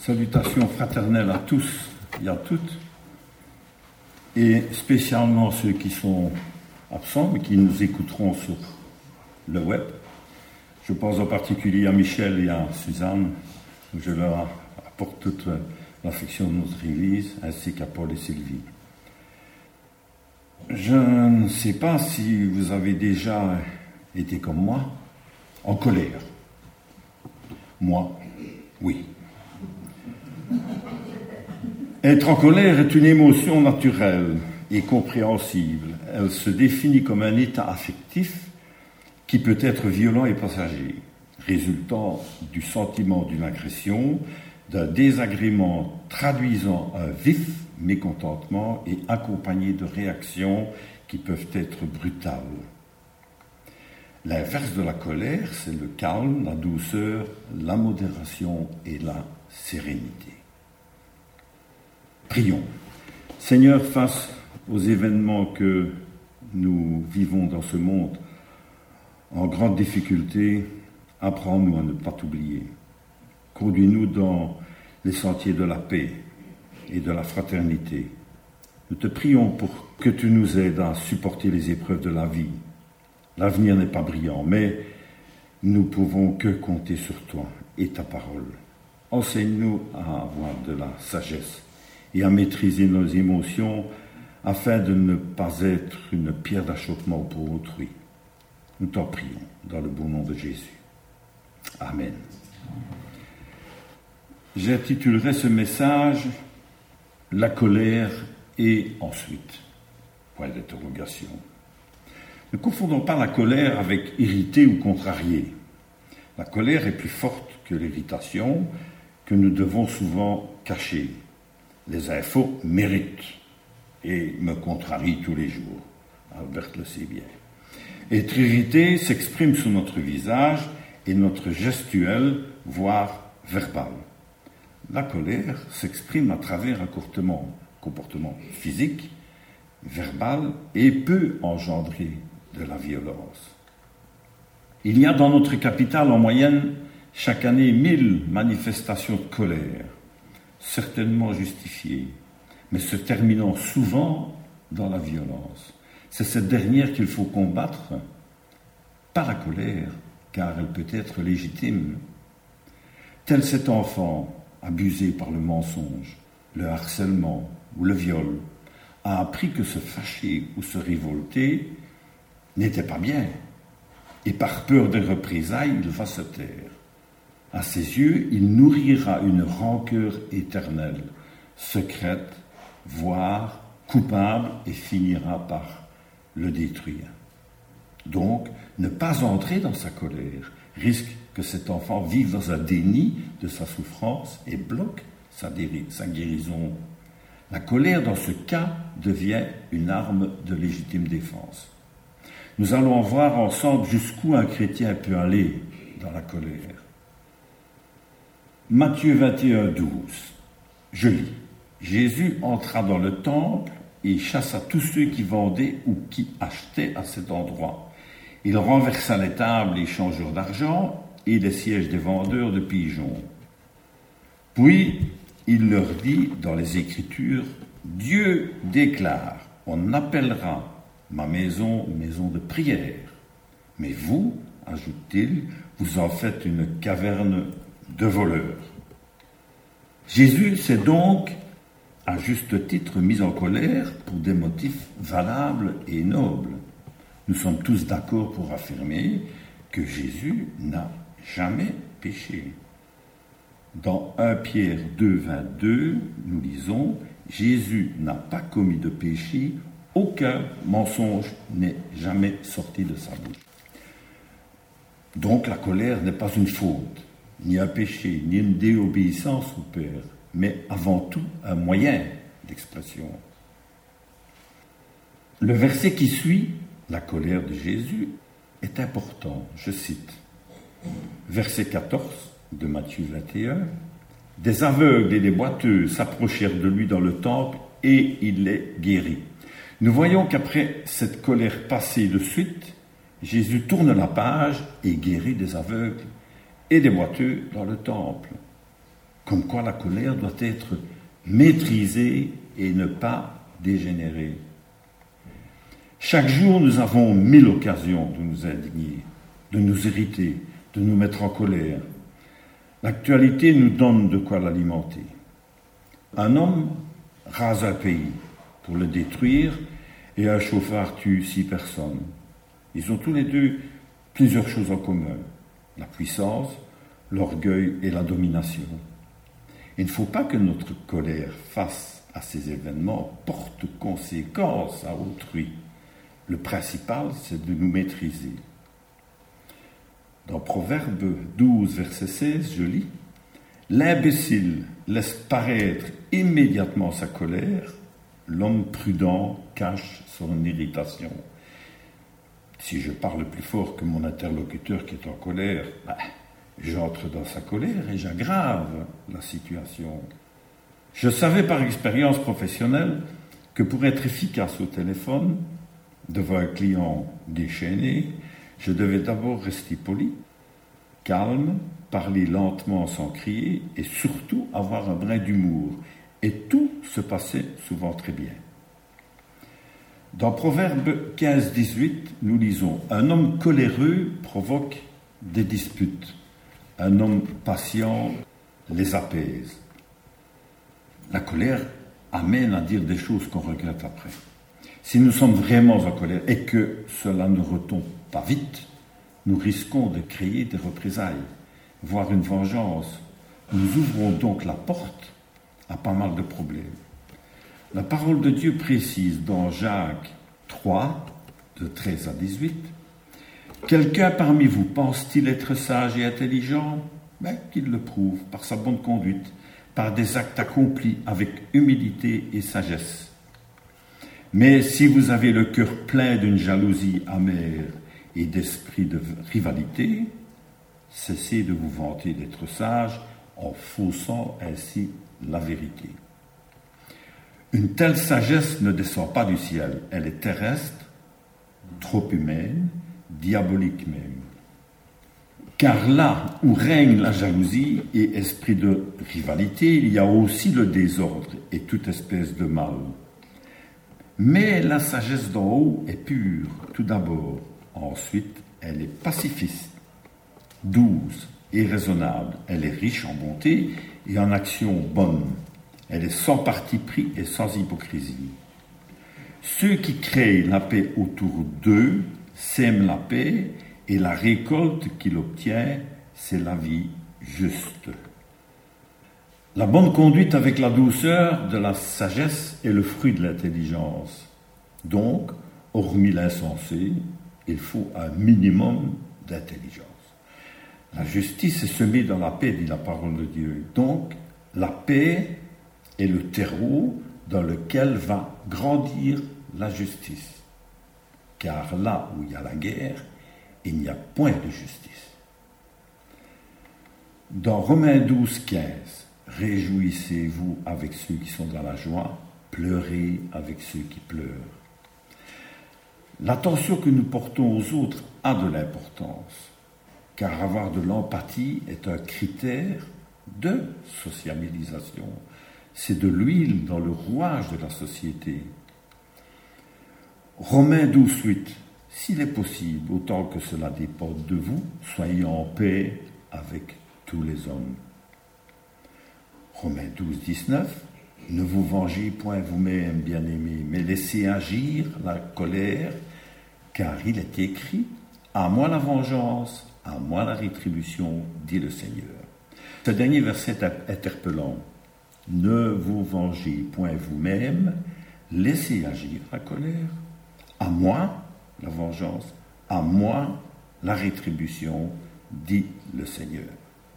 Salutations fraternelles à tous et à toutes, et spécialement ceux qui sont absents, mais qui nous écouteront sur le web. Je pense en particulier à Michel et à Suzanne. Je leur apporte toute l'affection de notre Église, ainsi qu'à Paul et Sylvie. Je ne sais pas si vous avez déjà été comme moi, en colère. Moi, oui. Être en colère est une émotion naturelle et compréhensible. Elle se définit comme un état affectif qui peut être violent et passager, résultant du sentiment d'une agression, d'un désagrément traduisant un vif mécontentement et accompagné de réactions qui peuvent être brutales. L'inverse de la colère, c'est le calme, la douceur, la modération et la sérénité. Prions. Seigneur, face aux événements que nous vivons dans ce monde, en grande difficulté, apprends-nous à ne pas t'oublier. Conduis-nous dans les sentiers de la paix et de la fraternité. Nous te prions pour que tu nous aides à supporter les épreuves de la vie. L'avenir n'est pas brillant, mais nous pouvons que compter sur toi et ta parole. Enseigne-nous à avoir de la sagesse et à maîtriser nos émotions afin de ne pas être une pierre d'achoppement pour autrui. Nous t'en prions dans le beau nom de Jésus. Amen. J'intitulerai ce message « La colère et ensuite ». Point d'interrogation. Ne confondons pas la colère avec irrité ou contrarié. La colère est plus forte que l'irritation que nous devons souvent cacher. Les infos méritent et me contrarient tous les jours. Albert le sait bien. Être irrité s'exprime sur notre visage et notre gestuelle, voire verbal. La colère s'exprime à travers un comportement physique, verbal et peut engendrer de la violence. Il y a dans notre capitale en moyenne chaque année 1000 manifestations de colère, certainement justifiées, mais se terminant souvent dans la violence. C'est cette dernière qu'il faut combattre, pas la colère, car elle peut être légitime. Tel cet enfant abusé par le mensonge, le harcèlement ou le viol, a appris que se fâcher ou se révolter n'était pas bien, et par peur des représailles, il va se taire. À ses yeux, il nourrira une rancœur éternelle, secrète, voire coupable, et finira par le détruire. Donc, ne pas entrer dans sa colère risque que cet enfant vive dans un déni de sa souffrance et bloque sa guérison. La colère, dans ce cas, devient une arme de légitime défense. Nous allons voir ensemble jusqu'où un chrétien peut aller dans la colère. Matthieu 21, 12. Je lis. Jésus entra dans le temple et chassa tous ceux qui vendaient ou qui achetaient à cet endroit. Il renversa les tables des changeurs d'argent et les sièges des vendeurs de pigeons. Puis il leur dit dans les Écritures, Dieu déclare, on appellera ma maison maison de prière. Mais vous, ajoute-t-il, vous en faites une caverne de voleurs. Jésus s'est donc, à juste titre, mis en colère pour des motifs valables et nobles. Nous sommes tous d'accord pour affirmer que Jésus n'a jamais péché. Dans 1 Pierre 2, 22, nous lisons « Jésus n'a pas commis de péché, aucun mensonge n'est jamais sorti de sa bouche. » Donc la colère n'est pas une faute, ni un péché, ni une désobéissance au Père, mais avant tout un moyen d'expression. Le verset qui suit, la colère de Jésus, est important. Je cite, verset 14 de Matthieu 21, « Des aveugles et des boiteux s'approchèrent de lui dans le temple et il les guérit. » Nous voyons qu'après cette colère passée de suite, Jésus tourne la page et guérit des aveugles et des boiteux dans le temple. Comme quoi la colère doit être maîtrisée et ne pas dégénérer. Chaque jour, nous avons 1000 occasions de nous indigner, de nous irriter, de nous mettre en colère. L'actualité nous donne de quoi l'alimenter. Un homme rase un pays pour le détruire et un chauffard tue 6 personnes. Ils ont tous les deux plusieurs choses en commun. La puissance, l'orgueil et la domination. Il ne faut pas que notre colère face à ces événements porte conséquence à autrui. Le principal, c'est de nous maîtriser. Dans Proverbe 12, verset 16, je lis « L'imbécile laisse paraître immédiatement sa colère, l'homme prudent cache son irritation. » Si je parle plus fort que mon interlocuteur qui est en colère, j'entre dans sa colère et j'aggrave la situation. Je savais par expérience professionnelle que pour être efficace au téléphone, devant un client déchaîné, je devais d'abord rester poli, calme, parler lentement sans crier et surtout avoir un brin d'humour. Et tout se passait souvent très bien. Dans Proverbe 15-18, nous lisons « Un homme coléreux provoque des disputes. Un homme patient les apaise. » La colère amène à dire des choses qu'on regrette après. Si nous sommes vraiment en colère et que cela ne retombe pas vite, nous risquons de créer des représailles, voire une vengeance. Nous ouvrons donc la porte à pas mal de problèmes. La parole de Dieu précise dans Jacques 3, de 13 à 18, « Quelqu'un parmi vous pense-t-il être sage et intelligent ? Qu'il le prouve par sa bonne conduite, par des actes accomplis avec humilité et sagesse. Mais si vous avez le cœur plein d'une jalousie amère et d'esprit de rivalité, cessez de vous vanter d'être sage en faussant ainsi la vérité. Une telle sagesse ne descend pas du ciel, elle est terrestre, trop humaine, diabolique même. Car là où règne la jalousie et esprit de rivalité, il y a aussi le désordre et toute espèce de mal. Mais la sagesse d'en haut est pure, tout d'abord. Ensuite, elle est pacifiste, douce et raisonnable. Elle est riche en bonté et en actions bonnes. Elle est sans parti pris et sans hypocrisie. Ceux qui créent la paix autour d'eux sèment la paix et la récolte qu'il obtient, c'est la vie juste. La bonne conduite avec la douceur de la sagesse est le fruit de l'intelligence. Donc, hormis l'insensé, il faut un minimum d'intelligence. La justice est semée dans la paix, dit la parole de Dieu. Donc, la paix est le terreau dans lequel va grandir la justice. Car là où il y a la guerre, il n'y a point de justice. Dans Romains 12, 15, réjouissez-vous avec ceux qui sont dans la joie, pleurez avec ceux qui pleurent. L'attention que nous portons aux autres a de l'importance, car avoir de l'empathie est un critère de sociabilisation. C'est de l'huile dans le rouage de la société. Romains 12, 8. S'il est possible, autant que cela dépende de vous, soyez en paix avec tous les hommes. Romains 12, 19. Ne vous vengez point vous-même, bien-aimés, mais laissez agir la colère, car il est écrit « À moi la vengeance, à moi la rétribution, dit le Seigneur. » Ce dernier verset est interpellant. Ne vous vengez point vous-même, laissez agir la colère. À moi la vengeance, à moi la rétribution, dit le Seigneur.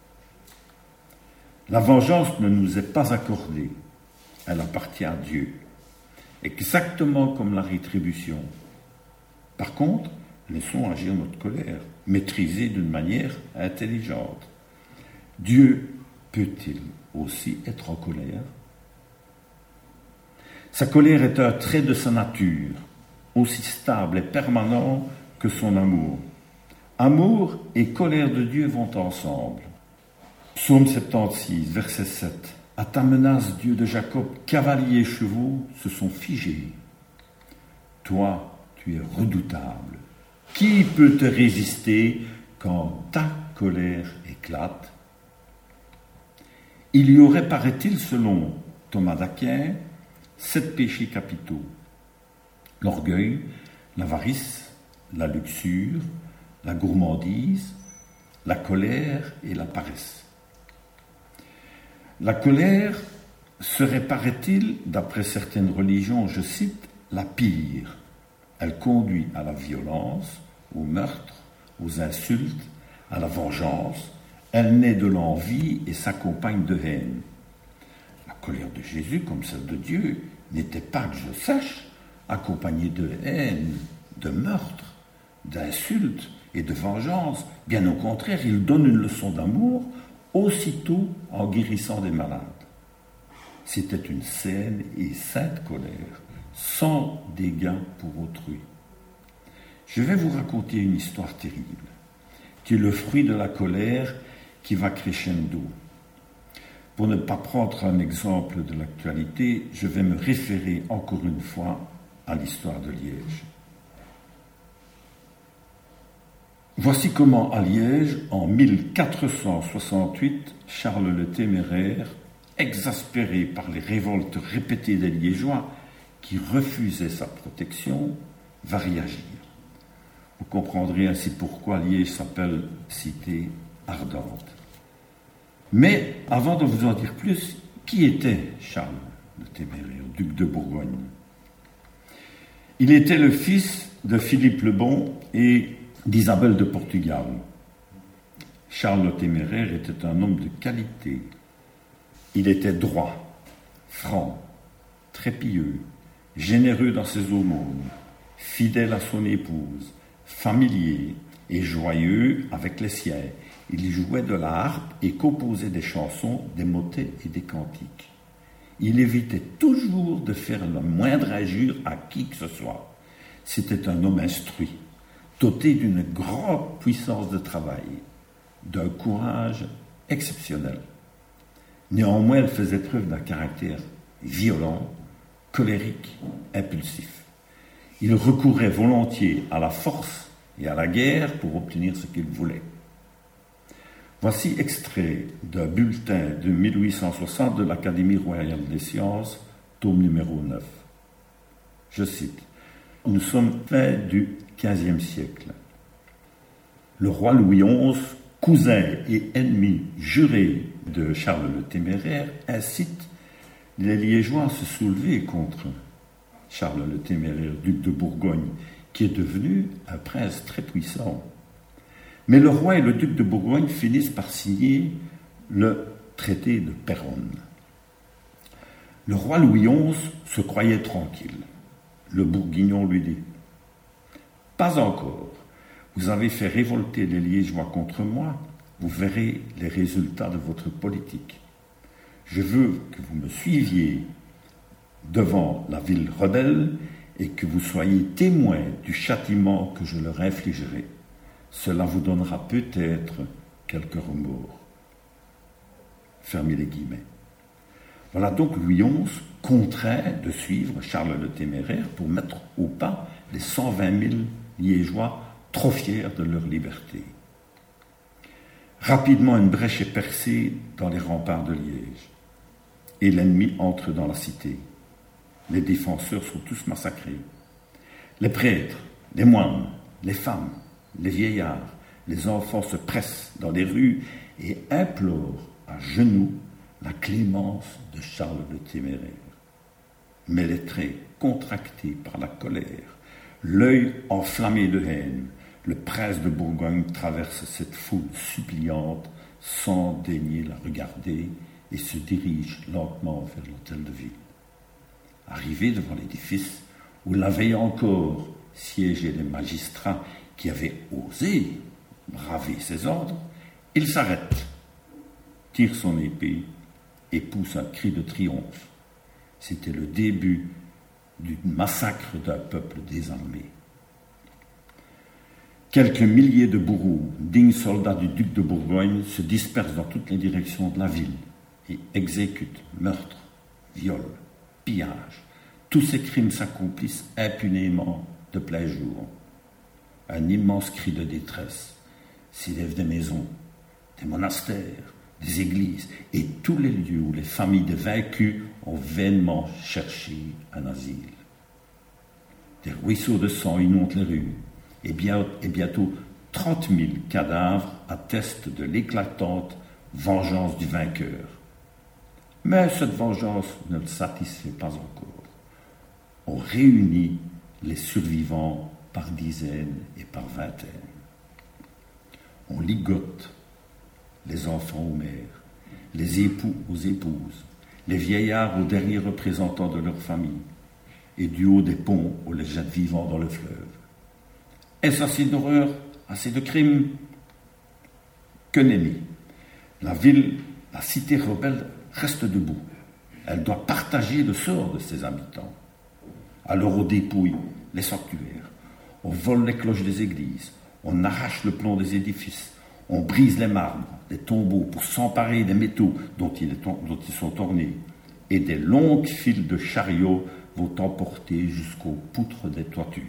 La vengeance ne nous est pas accordée, elle appartient à Dieu, exactement comme la rétribution. Par contre, laissons agir notre colère, maîtrisée d'une manière intelligente. Dieu peut-il aussi être en colère? Sa colère est un trait de sa nature, aussi stable et permanent que son amour. Amour et colère de Dieu vont ensemble. Psaume 76, verset 7. À ta menace, Dieu de Jacob, cavaliers et chevaux se sont figés. Toi, tu es redoutable. Qui peut te résister quand ta colère éclate? Il y aurait, paraît-il, selon Thomas d'Aquin, 7 péchés capitaux. L'orgueil, l'avarice, la luxure, la gourmandise, la colère et la paresse. La colère serait, paraît-il, d'après certaines religions, je cite, la pire. Elle conduit à la violence, au meurtre, aux insultes, à la vengeance. Elle naît de l'envie et s'accompagne de haine. La colère de Jésus, comme celle de Dieu, n'était pas, que je sache, accompagnée de haine, de meurtre, d'insultes et de vengeance. Bien au contraire, il donne une leçon d'amour aussitôt en guérissant des malades. C'était une saine et sainte colère, sans dégâts pour autrui. Je vais vous raconter une histoire terrible, qui est le fruit de la colère qui va crescendo. Pour ne pas prendre un exemple de l'actualité, je vais me référer encore une fois à l'histoire de Liège. Voici comment, à Liège, en 1468, Charles le Téméraire, exaspéré par les révoltes répétées des Liégeois qui refusaient sa protection, va réagir. Vous comprendrez ainsi pourquoi Liège s'appelle cité ardente. Mais, avant de vous en dire plus, qui était Charles le Téméraire, duc de Bourgogne? Il était le fils de Philippe le Bon et d'Isabelle de Portugal. Charles le Téméraire était un homme de qualité. Il était droit, franc, très pieux, généreux dans ses aumônes, fidèle à son épouse, familier et joyeux avec les siens. Il jouait de la harpe et composait des chansons, des motets et des cantiques. Il évitait toujours de faire la moindre injure à qui que ce soit. C'était un homme instruit, doté d'une grande puissance de travail, d'un courage exceptionnel. Néanmoins, il faisait preuve d'un caractère violent, colérique, impulsif. Il recourait volontiers à la force et à la guerre pour obtenir ce qu'il voulait. Voici extrait d'un bulletin de 1860 de l'Académie royale des sciences, tome numéro 9. Je cite. Nous sommes fin du XVe siècle. Le roi Louis XI, cousin et ennemi juré de Charles le Téméraire, incite les Liégeois à se soulever contre Charles le Téméraire, duc de Bourgogne, qui est devenu un prince très puissant. Mais le roi et le duc de Bourgogne finissent par signer le traité de Péronne. Le roi Louis XI se croyait tranquille. Le Bourguignon lui dit « Pas encore. Vous avez fait révolter les Liégeois contre moi. Vous verrez les résultats de votre politique. Je veux que vous me suiviez devant la ville rebelle et que vous soyez témoins du châtiment que je leur infligerai. Cela vous donnera peut-être quelques remords. » Fermez les guillemets. Voilà donc Louis XI contraint de suivre Charles le Téméraire pour mettre au pas les 120 000 Liégeois trop fiers de leur liberté. Rapidement, une brèche est percée dans les remparts de Liège et l'ennemi entre dans la cité. Les défenseurs sont tous massacrés. Les prêtres, les moines, les femmes, les vieillards, les enfants se pressent dans les rues et implorent à genoux la clémence de Charles le Téméraire. Mais les traits contractés par la colère, l'œil enflammé de haine, le prince de Bourgogne traverse cette foule suppliante sans daigner la regarder et se dirige lentement vers l'hôtel de ville. Arrivé devant l'édifice où la veille encore siégeaient les magistrats qui avaient osé braver ses ordres, il s'arrête, tire son épée et pousse un cri de triomphe. C'était le début du massacre d'un peuple désarmé. Quelques milliers de bourreaux, dignes soldats du duc de Bourgogne, se dispersent dans toutes les directions de la ville et exécutent meurtres, viols, pillages. Tous ces crimes s'accomplissent impunément de plein jour. Un immense cri de détresse s'élève des maisons, des monastères, des églises et tous les lieux où les familles des vaincus ont vainement cherché un asile. Des ruisseaux de sang inondent les rues et bientôt 30 000 cadavres attestent de l'éclatante vengeance du vainqueur. Mais cette vengeance ne le satisfait pas encore. On réunit les survivants par dizaines et par vingtaines. On ligote les enfants aux mères, les époux aux épouses, les vieillards aux derniers représentants de leur famille, et du haut des ponts, on les jette vivants dans le fleuve. Est-ce assez d'horreur, assez de crimes? Que nenni. La ville, la cité rebelle, reste debout. Elle doit partager le sort de ses habitants. Alors on dépouille les sanctuaires, on vole les cloches des églises, on arrache le plomb des édifices, on brise les marbres, les tombeaux pour s'emparer des métaux dont ils sont ornés, et des longues files de chariots vont emporter jusqu'aux poutres des toitures.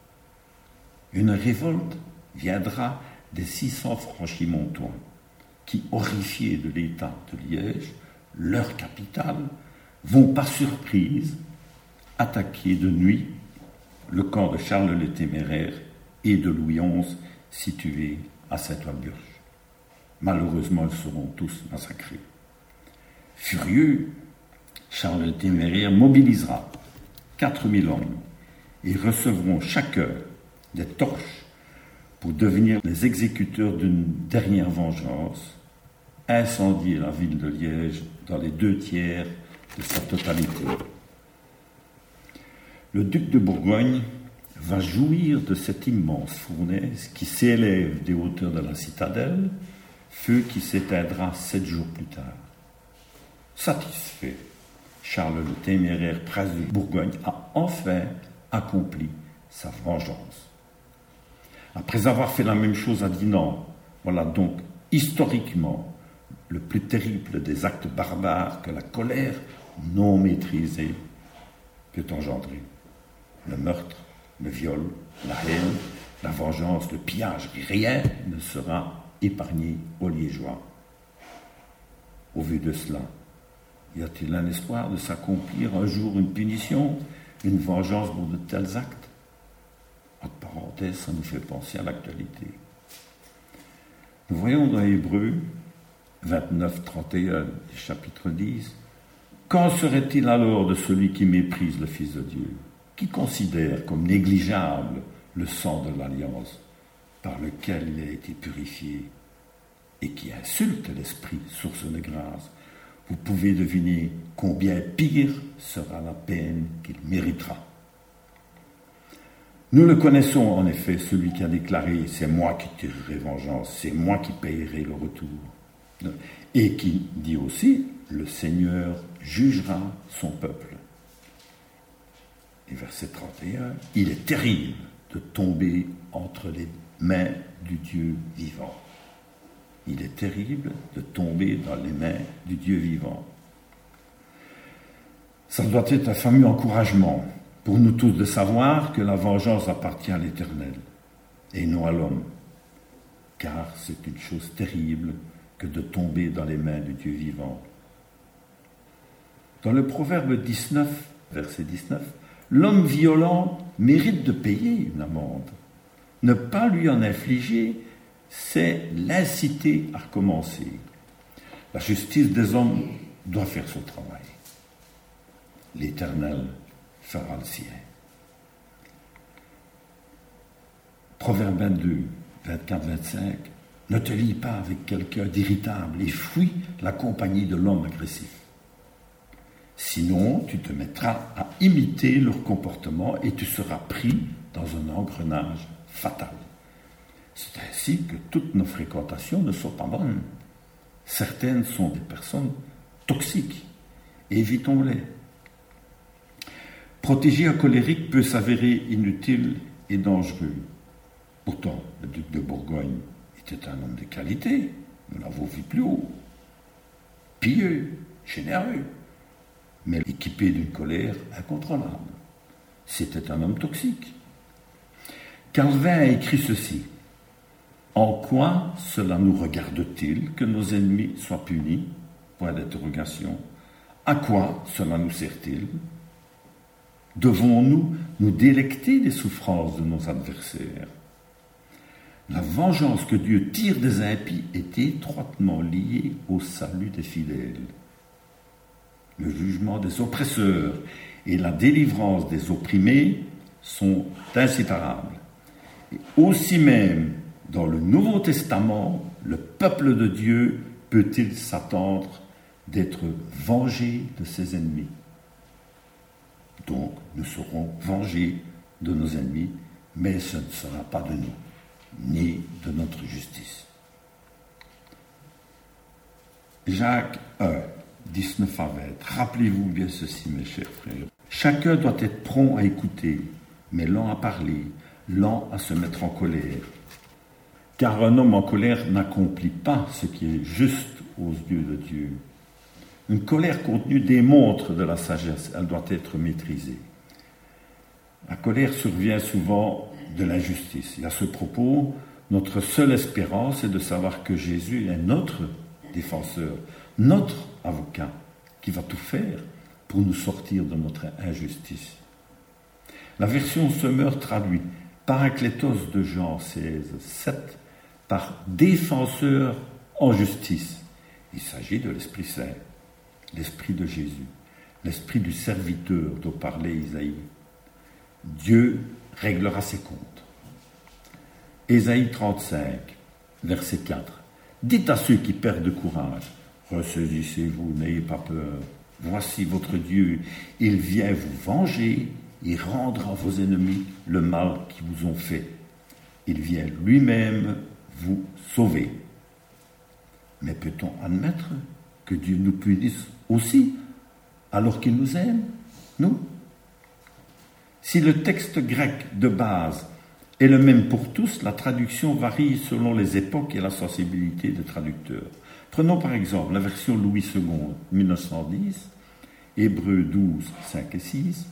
Une révolte viendra des 600 franchimontois qui, horrifiés de l'état de Liège, leur capitale, vont par surprise attaquer de nuit le camp de Charles le Téméraire et de Louis XI situé à Saint-Walburge. Malheureusement, ils seront tous massacrés. Furieux, Charles le Téméraire mobilisera 4000 hommes et recevront chacun des torches pour devenir les exécuteurs d'une dernière vengeance, incendier la ville de Liège dans les 2/3 de sa totalité. Le duc de Bourgogne va jouir de cette immense fournaise qui s'élève des hauteurs de la citadelle, feu qui s'éteindra 7 jours plus tard. Satisfait, Charles le Téméraire, prince de Bourgogne, a enfin accompli sa vengeance. Après avoir fait la même chose à Dinan, voilà donc historiquement le plus terrible des actes barbares que la colère non maîtrisée peut engendrer. Le meurtre, le viol, la haine, la vengeance, le pillage, rien ne sera épargné aux Liégeois. Au vu de cela, y a-t-il un espoir de s'accomplir un jour une punition, une vengeance pour de tels actes? Entre parenthèses, ça nous fait penser à l'actualité. Nous voyons dans Hébreux 29-31 du chapitre 10, « Qu'en serait-il alors de celui qui méprise le Fils de Dieu, qui considère comme négligeable le sang de l'Alliance par lequel il a été purifié et qui insulte l'Esprit, source de grâce? Vous pouvez deviner combien pire sera la peine qu'il méritera. » Nous le connaissons en effet, celui qui a déclaré « C'est moi qui tirerai vengeance, c'est moi qui payerai le retour ». Et qui dit aussi « Le Seigneur jugera son peuple ». Et verset 31, « Il est terrible de tomber entre les mains du Dieu vivant. » Il est terrible de tomber dans les mains du Dieu vivant. Ça doit être un fameux encouragement pour nous tous de savoir que la vengeance appartient à l'Éternel et non à l'homme, car c'est une chose terrible que de tomber dans les mains du Dieu vivant. Dans le Proverbe 19, verset 19, l'homme violent mérite de payer une amende. Ne pas lui en infliger, c'est l'inciter à recommencer. La justice des hommes doit faire son travail. L'Éternel fera le sien. Proverbe 22, 24-25. Ne te lie pas avec quelqu'un d'irritable et fuis la compagnie de l'homme agressif. Sinon, tu te mettras à imiter leur comportement et tu seras pris dans un engrenage fatal. C'est ainsi que toutes nos fréquentations ne sont pas bonnes. Certaines sont des personnes toxiques. Évitons-les. Protéger un colérique peut s'avérer inutile et dangereux. Pourtant, le duc de Bourgogne était un homme de qualité, nous l'avons vu plus haut, pieux, généreux, mais équipé d'une colère incontrôlable. C'était un homme toxique. Calvin a écrit ceci. En quoi cela nous regarde-t-il que nos ennemis soient punis? Point d'interrogation. À quoi cela nous sert-il? Devons-nous nous délecter des souffrances de nos adversaires? La vengeance que Dieu tire des impies est étroitement liée au salut des fidèles. Le jugement des oppresseurs et la délivrance des opprimés sont inséparables. Et aussi même, dans le Nouveau Testament, le peuple de Dieu peut-il s'attendre d'être vengé de ses ennemis? Donc, nous serons vengés de nos ennemis, mais ce ne sera pas de nous, ni de notre justice. Jacques 1, 19 à 20. Rappelez-vous bien ceci, mes chers frères. Chacun doit être prompt à écouter, mais lent à parler, lent à se mettre en colère. Car un homme en colère n'accomplit pas ce qui est juste aux yeux de Dieu. Une colère contenue démontre de la sagesse, elle doit être maîtrisée. La colère survient souvent de l'injustice. Et à ce propos, notre seule espérance est de savoir que Jésus est notre défenseur, notre avocat, qui va tout faire pour nous sortir de notre injustice. La version Semeur traduit Paraclétos de Jean 16, 7 par défenseur en justice. Il s'agit de l'Esprit Saint, l'Esprit de Jésus, l'Esprit du serviteur dont parlait Isaïe. Dieu réglera ses comptes. Ésaïe 35, verset 4. Dites à ceux qui perdent courage, ressaisissez-vous, n'ayez pas peur. Voici votre Dieu, il vient vous venger et rendre à vos ennemis le mal qu'ils vous ont fait. Il vient lui-même vous sauver. Mais peut-on admettre que Dieu nous punisse aussi, alors qu'il nous aime, nous? Si le texte grec de base est le même pour tous, la traduction varie selon les époques et la sensibilité des traducteurs. Prenons par exemple la version Louis II, 1910, Hébreux 12, 5 et 6.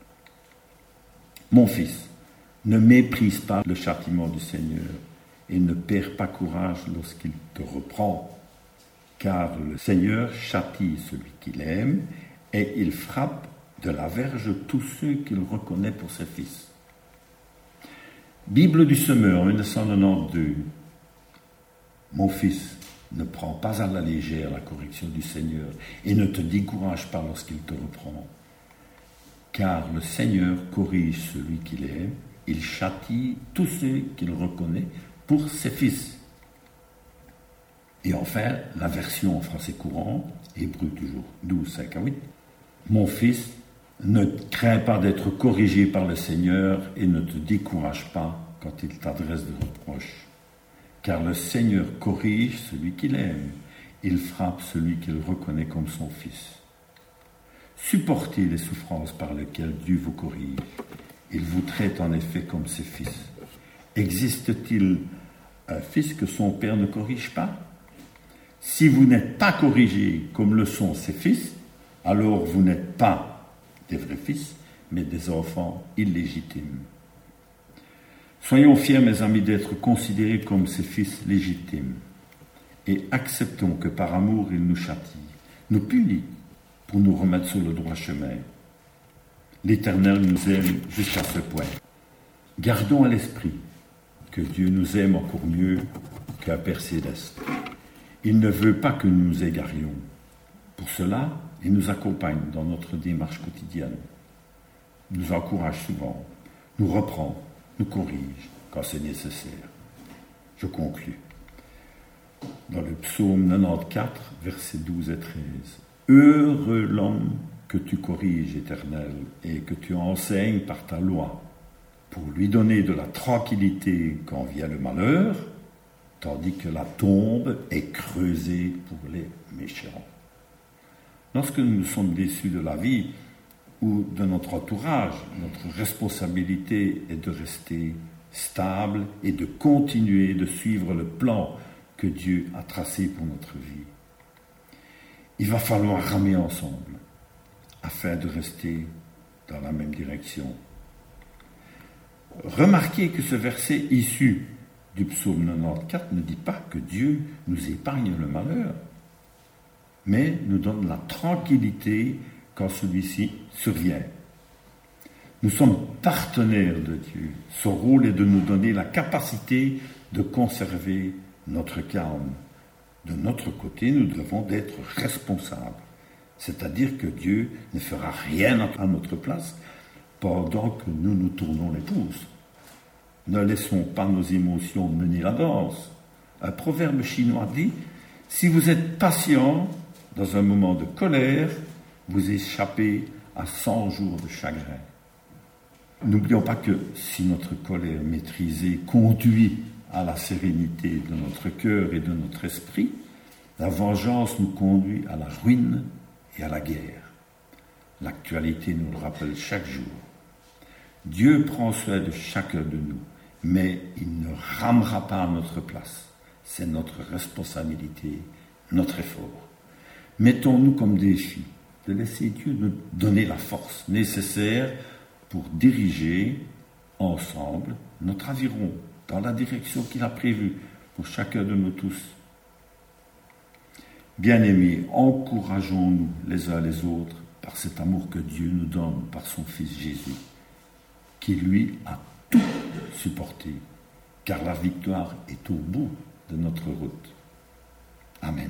Mon fils, ne méprise pas le châtiment du Seigneur et ne perds pas courage lorsqu'il te reprend, car le Seigneur châtie celui qu'il aime et il frappe de la verge tous ceux qu'il reconnaît pour ses fils. Bible du Semeur, 1992. Mon fils, ne prends pas à la légère la correction du Seigneur et ne te décourage pas lorsqu'il te reprend. Car le Seigneur corrige celui qu'il aime, il châtie tous ceux qu'il reconnaît pour ses fils. Et enfin, la version en français courant, Hébreux toujours 12, 5 à 8. Mon fils, ne crains pas d'être corrigé par le Seigneur et ne te décourage pas quand il t'adresse des reproches. Car le Seigneur corrige celui qu'il aime, il frappe celui qu'il reconnaît comme son fils. Supportez les souffrances par lesquelles Dieu vous corrige. Il vous traite en effet comme ses fils. Existe-t-il un fils que son père ne corrige pas? Si vous n'êtes pas corrigé comme le sont ses fils, alors vous n'êtes pas des vrais fils, mais des enfants illégitimes. Soyons fiers, mes amis, d'être considérés comme ses fils légitimes et acceptons que par amour il nous châtie, nous punit pour nous remettre sur le droit chemin. L'Éternel nous aime jusqu'à ce point. Gardons à l'esprit que Dieu nous aime encore mieux qu'un Père céleste. Il ne veut pas que nous nous égarions. Pour cela, il nous accompagne dans notre démarche quotidienne, nous encourage souvent, nous reprend, nous corrige quand c'est nécessaire. Je conclus. Dans le psaume 94, versets 12 et 13. Heureux l'homme que tu corriges, Éternel, et que tu enseignes par ta loi, pour lui donner de la tranquillité quand vient le malheur, tandis que la tombe est creusée pour les méchants. Lorsque nous sommes déçus de la vie ou de notre entourage, notre responsabilité est de rester stable et de continuer de suivre le plan que Dieu a tracé pour notre vie. Il va falloir ramer ensemble afin de rester dans la même direction. Remarquez que ce verset issu du psaume 94 ne dit pas que Dieu nous épargne le malheur, mais nous donne la tranquillité quand celui-ci survient. Nous sommes partenaires de Dieu. Son rôle est de nous donner la capacité de conserver notre calme. De notre côté, nous devons être responsables. C'est-à-dire que Dieu ne fera rien à notre place pendant que nous nous tournons les pouces. Ne laissons pas nos émotions mener la danse. Un proverbe chinois dit « Si vous êtes patient dans un moment de colère, vous échappez à 100 jours de chagrin. » N'oublions pas que si notre colère maîtrisée conduit à la sérénité de notre cœur et de notre esprit, la vengeance nous conduit à la ruine et à la guerre. L'actualité nous le rappelle chaque jour. Dieu prend soin de chacun de nous, mais il ne ramera pas à notre place. C'est notre responsabilité, notre effort. Mettons-nous comme défi de laisser Dieu nous donner la force nécessaire pour diriger ensemble notre aviron dans la direction qu'il a prévue pour chacun de nous tous. Bien-aimés, encourageons-nous les uns les autres par cet amour que Dieu nous donne par son Fils Jésus, qui lui a tout supporté, car la victoire est au bout de notre route. Amen.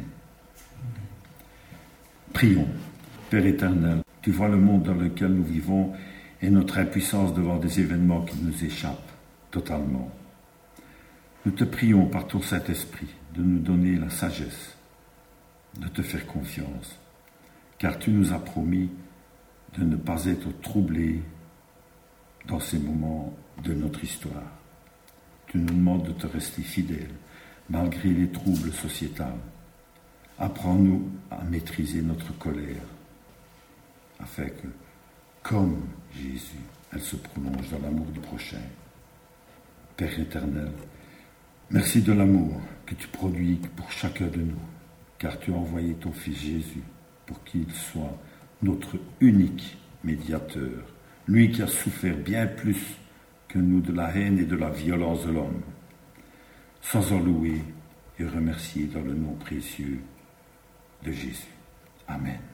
Prions. Père éternel, tu vois le monde dans lequel nous vivons et notre impuissance devant des événements qui nous échappent totalement. Nous te prions par ton Saint-Esprit de nous donner la sagesse, de te faire confiance, car tu nous as promis de ne pas être troublés dans ces moments de notre histoire. Tu nous demandes de te rester fidèle, malgré les troubles sociétals. Apprends-nous à maîtriser notre colère, afin que, comme Jésus, elle se prolonge dans l'amour du prochain. Père éternel, merci de l'amour que tu produis pour chacun de nous, car tu as envoyé ton Fils Jésus pour qu'il soit notre unique médiateur, lui qui a souffert bien plus que nous de la haine et de la violence de l'homme, sans en louer et remercier dans le nom précieux de Jésus. Amen.